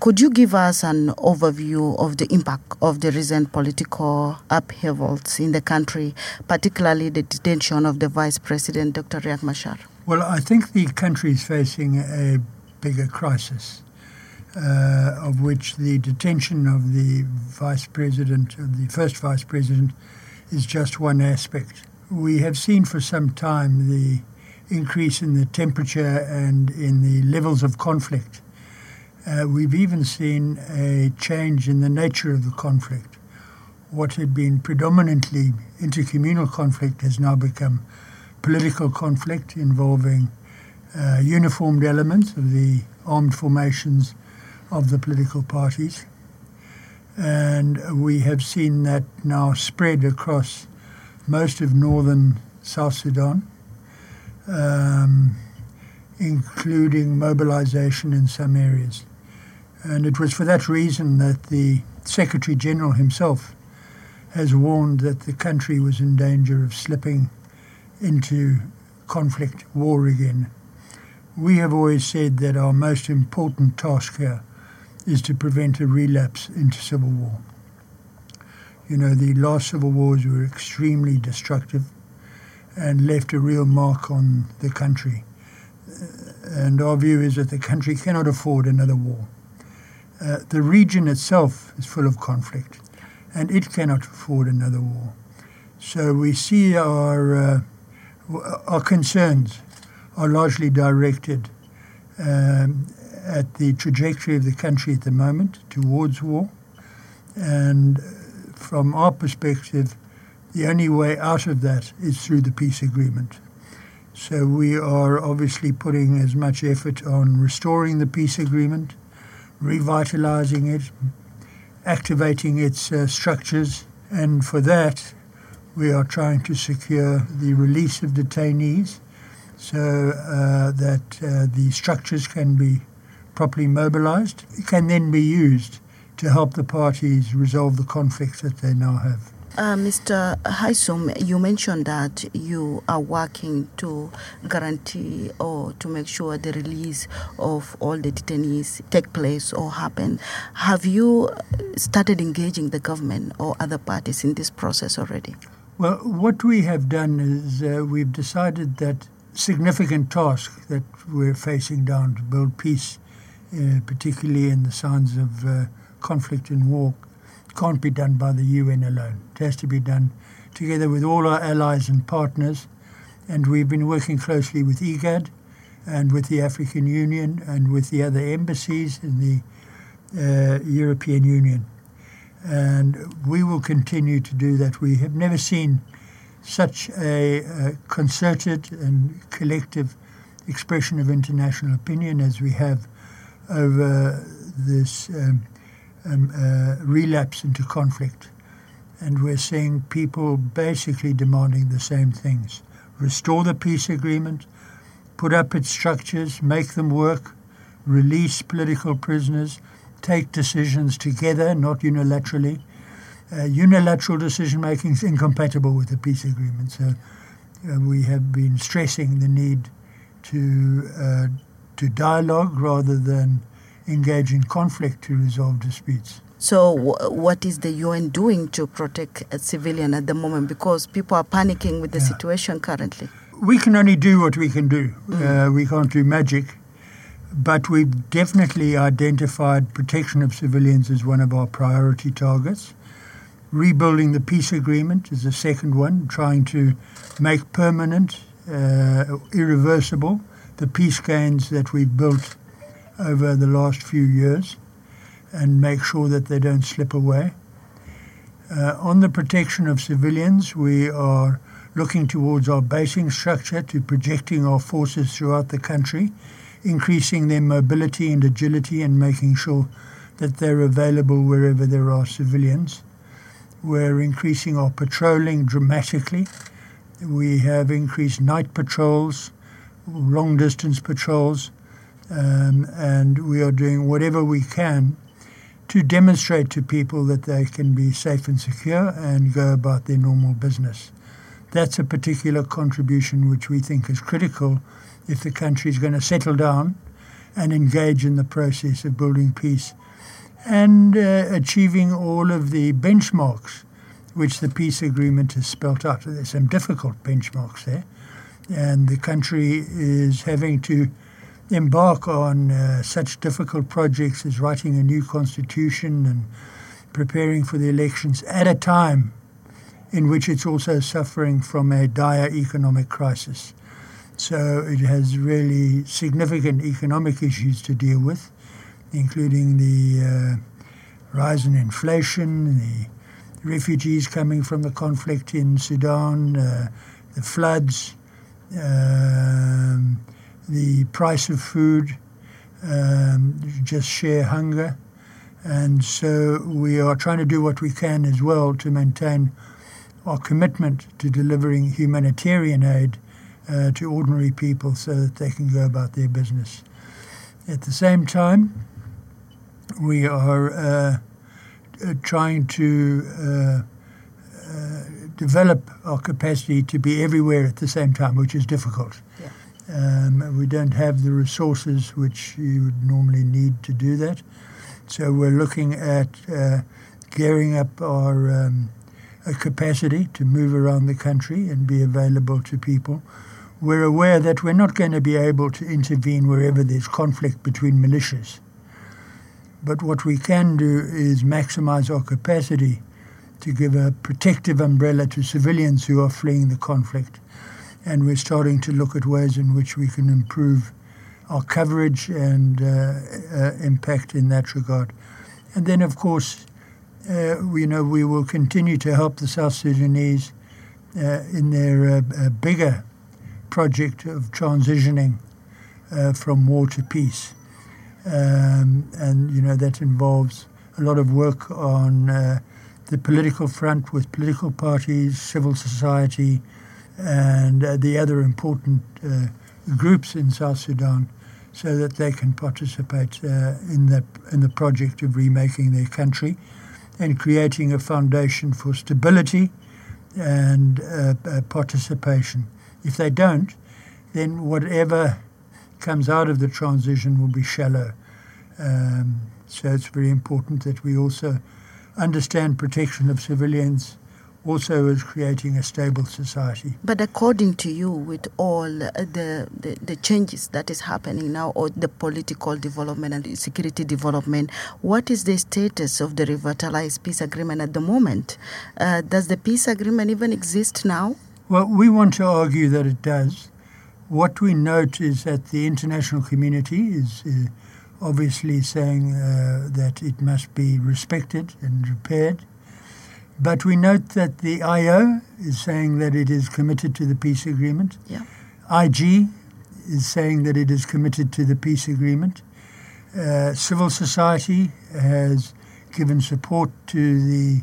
Could you give us an overview of the impact of the recent political upheavals in the country, particularly the detention of the Vice President, Dr. Riek Machar? Well, I think the country is facing a bigger crisis, of which the detention of the Vice President, the first Vice President, is just one aspect. We have seen for some time the increase in the temperature and in the levels of conflict. We've even seen a change in the nature of the conflict. What had been predominantly intercommunal conflict has now become political conflict involving uniformed elements of the armed formations of the political parties. And we have seen that now spread across most of northern South Sudan, including mobilization in some areas. And it was for that reason that the Secretary General himself has warned that the country was in danger of slipping into conflict, war again. We have always said that our most important task here is to prevent a relapse into civil war. You know, the last civil wars were extremely destructive and left a real mark on the country. And our view is that the country cannot afford another war. The region itself is full of conflict, and it cannot afford another war. So we see our concerns are largely directed at the trajectory of the country at the moment towards war. And from our perspective, the only way out of that is through the peace agreement. So we are obviously putting as much effort on restoring the peace agreement, revitalizing it, activating its structures. And for that, we are trying to secure the release of detainees so that the structures can be properly mobilized. It can then be used to help the parties resolve the conflicts that they now have. Mr. Haisum, you mentioned that you are working to guarantee or to make sure the release of all the detainees take place or happen. Have you started engaging the government or other parties in this process already? Well, what we have done is we've decided that significant task that we're facing down to build peace, particularly in the signs of conflict and war, can't be done by the UN alone. It has to be done together with all our allies and partners. And we've been working closely with IGAD and with the African Union and with the other embassies in the European Union. And we will continue to do that. We have never seen such a concerted and collective expression of international opinion as we have over this relapse into conflict. And we're seeing people basically demanding the same things. Restore the peace agreement, put up its structures, make them work, release political prisoners, take decisions together, not unilaterally. Unilateral decision-making is incompatible with the peace agreement. So we have been stressing the need to dialogue rather than engage in conflict to resolve disputes. So what is the UN doing to protect a civilian at the moment? Because people are panicking with the situation currently. We can only do what we can do. We can't do magic. But we've definitely identified protection of civilians as one of our priority targets. Rebuilding the peace agreement is the second one, trying to make permanent, irreversible, the peace gains that we've built over the last few years and make sure that they don't slip away. On the protection of civilians, we are looking towards our basing structure to projecting our forces throughout the country, increasing their mobility and agility and making sure that they're available wherever there are civilians. We're increasing our patrolling dramatically. We have increased night patrols, long-distance patrols, and we are doing whatever we can to demonstrate to people that they can be safe and secure and go about their normal business. That's a particular contribution which we think is critical if the country is going to settle down and engage in the process of building peace and achieving all of the benchmarks which the peace agreement has spelt out. There's some difficult benchmarks there, and the country is having to embark on such difficult projects as writing a new constitution and preparing for the elections at a time in which it's also suffering from a dire economic crisis. So it has really significant economic issues to deal with, including the rise in inflation, the refugees coming from the conflict in Sudan, the floods, the price of food, just sheer hunger. And so we are trying to do what we can as well to maintain our commitment to delivering humanitarian aid to ordinary people so that they can go about their business. At the same time, we are trying to develop our capacity to be everywhere at the same time, which is difficult. Yeah. We don't have the resources which you would normally need to do that. So we're looking at gearing up our capacity to move around the country and be available to people. We're aware that we're not going to be able to intervene wherever there's conflict between militias. But what we can do is maximize our capacity to give a protective umbrella to civilians who are fleeing the conflict. And we're starting to look at ways in which we can improve our coverage and impact in that regard. And then, of course, we will continue to help the South Sudanese in their bigger project of transitioning from war to peace. And, that involves a lot of work on the political front with political parties, civil society, and the other important groups in South Sudan so that they can participate in the project of remaking their country and creating a foundation for stability and participation. If they don't, then whatever comes out of the transition will be shallow. So it's very important that we also understand protection of civilians also as creating a stable society. But according to you, with all the changes that is happening now, or the political development and the security development, what is the status of the revitalized peace agreement at the moment? Does the peace agreement even exist now? Well, we want to argue that it does. What we note is that the international community is obviously saying that it must be respected and repaired. But we note that the IO is saying that it is committed to the peace agreement. Yeah. IG is saying that it is committed to the peace agreement. Civil society has given support to the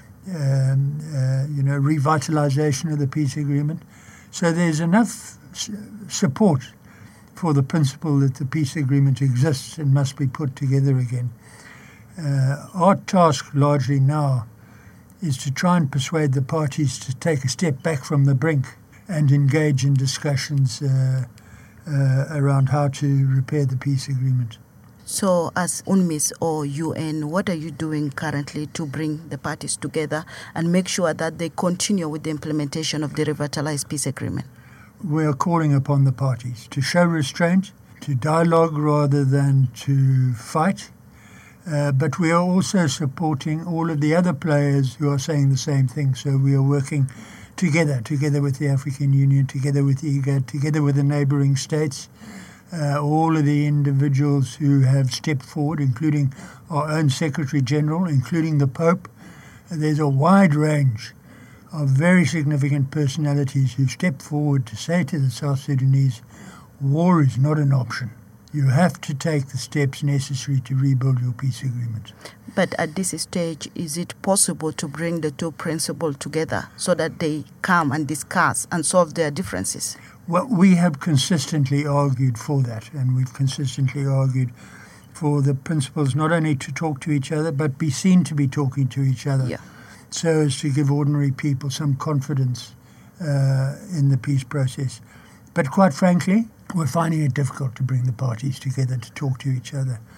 revitalization of the peace agreement. So there's enough support for the principle that the peace agreement exists and must be put together again. Our task largely now is to try and persuade the parties to take a step back from the brink and engage in discussions around how to repair the peace agreement. So as UNMISS or UN, what are you doing currently to bring the parties together and make sure that they continue with the implementation of the revitalized peace agreement? We are calling upon the parties to show restraint, to dialogue rather than to fight. But we are also supporting all of the other players who are saying the same thing. So we are working together with the African Union, together with IGAD, together with the neighboring states, all of the individuals who have stepped forward, including our own Secretary General, including the Pope. There's a wide range of very significant personalities who stepped forward to say to the South Sudanese, war is not an option. You have to take the steps necessary to rebuild your peace agreement. But at this stage, is it possible to bring the two principles together so that they come and discuss and solve their differences? Well, we have consistently argued for that, and we've consistently argued for the principles not only to talk to each other, but be seen to be talking to each other, so as to give ordinary people some confidence in the peace process. But quite frankly, we're finding it difficult to bring the parties together to talk to each other.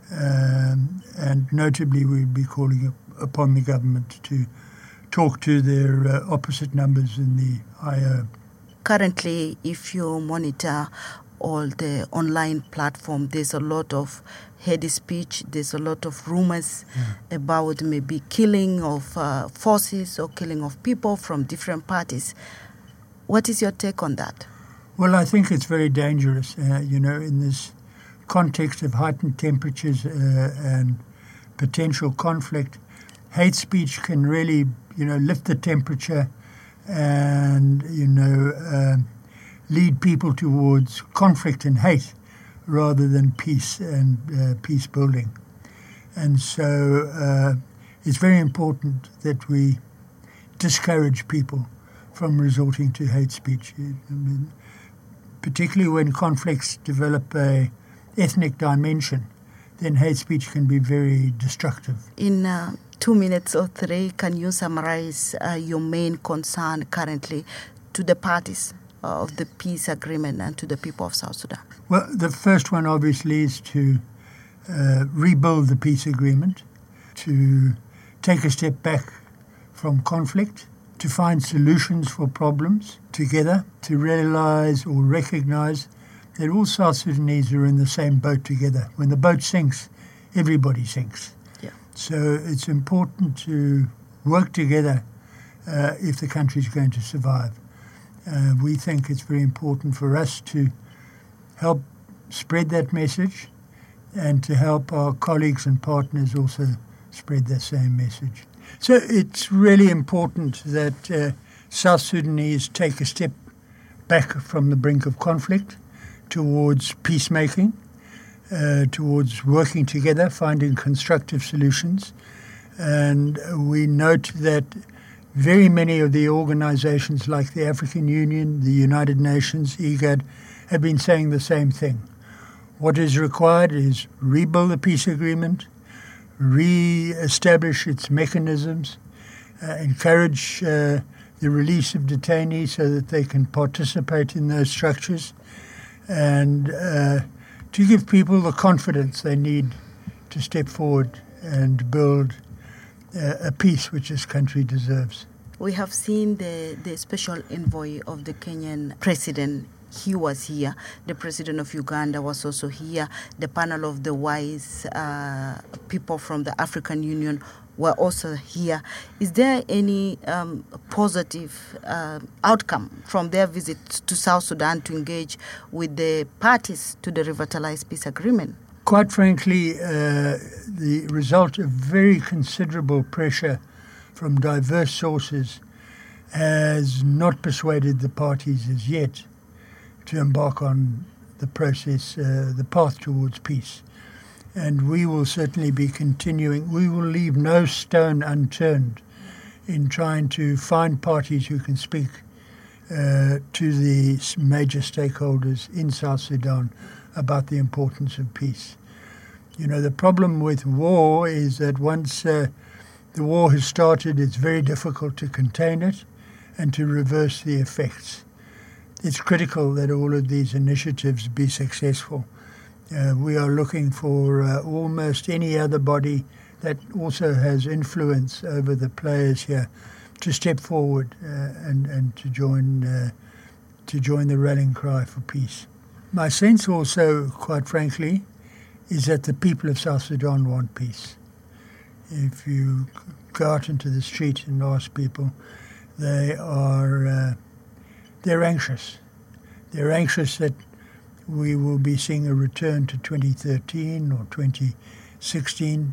And notably, we'll be calling upon the government to talk to their opposite numbers in the IO. Currently, if you monitor all the online platform, there's a lot of heady speech, there's a lot of rumors about maybe killing of forces or killing of people from different parties. What is your take on that? Well, I think it's very dangerous, in this context of heightened temperatures and potential conflict. Hate speech can really, lift the temperature and, lead people towards conflict and hate rather than peace and peace building. And so it's very important that we discourage people from resorting to hate speech, particularly when conflicts develop a ethnic dimension, then hate speech can be very destructive. In 2 minutes or 3, can you summarize your main concern currently to the parties of the peace agreement and to the people of South Sudan? Well, the first one obviously is to rebuild the peace agreement, to take a step back from conflict, to find solutions for problems together, to realize or recognize that all South Sudanese are in the same boat together. When the boat sinks, everybody sinks. Yeah. So it's important to work together if the country is going to survive. We think it's very important for us to help spread that message and to help our colleagues and partners also spread that same message. So it's really important that South Sudanese take a step back from the brink of conflict towards peacemaking, towards working together, finding constructive solutions. And we note that very many of the organizations like the African Union, the United Nations, IGAD, have been saying the same thing. What is required is rebuild the peace agreement, re-establish its mechanisms, encourage the release of detainees so that they can participate in those structures, and to give people the confidence they need to step forward and build a peace which this country deserves. We have seen the special envoy of the Kenyan president. He was here. The president of Uganda was also here. The panel of the wise people from the African Union were also here. Is there any positive outcome from their visit to South Sudan to engage with the parties to the revitalized peace agreement? Quite frankly, the result of very considerable pressure from diverse sources has not persuaded the parties as yet to embark on the process, the path towards peace. And we will certainly be continuing. We will leave no stone unturned in trying to find parties who can speak to the major stakeholders in South Sudan about the importance of peace. The problem with war is that once the war has started, it's very difficult to contain it and to reverse the effects. It's critical that all of these initiatives be successful. We are looking for almost any other body that also has influence over the players here to step forward and to join the rallying cry for peace. My sense also, quite frankly, is that the people of South Sudan want peace. If you go out into the street and ask people, they're anxious. They're anxious that we will be seeing a return to 2013 or 2016.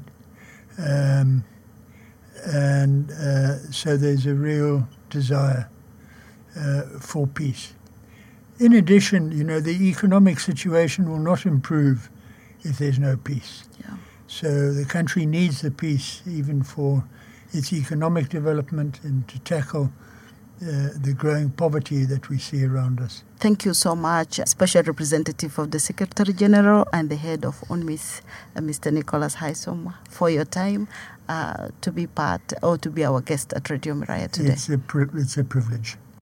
So there's a real desire for peace. In addition, the economic situation will not improve if there's no peace. Yeah. So the country needs the peace even for its economic development and to tackle the growing poverty that we see around us. Thank you so much, Special Representative of the Secretary General and the Head of UNMISS, Mr. Nicholas Haysom, for your time to be part or to be our guest at Radio Miraya today. It's a privilege.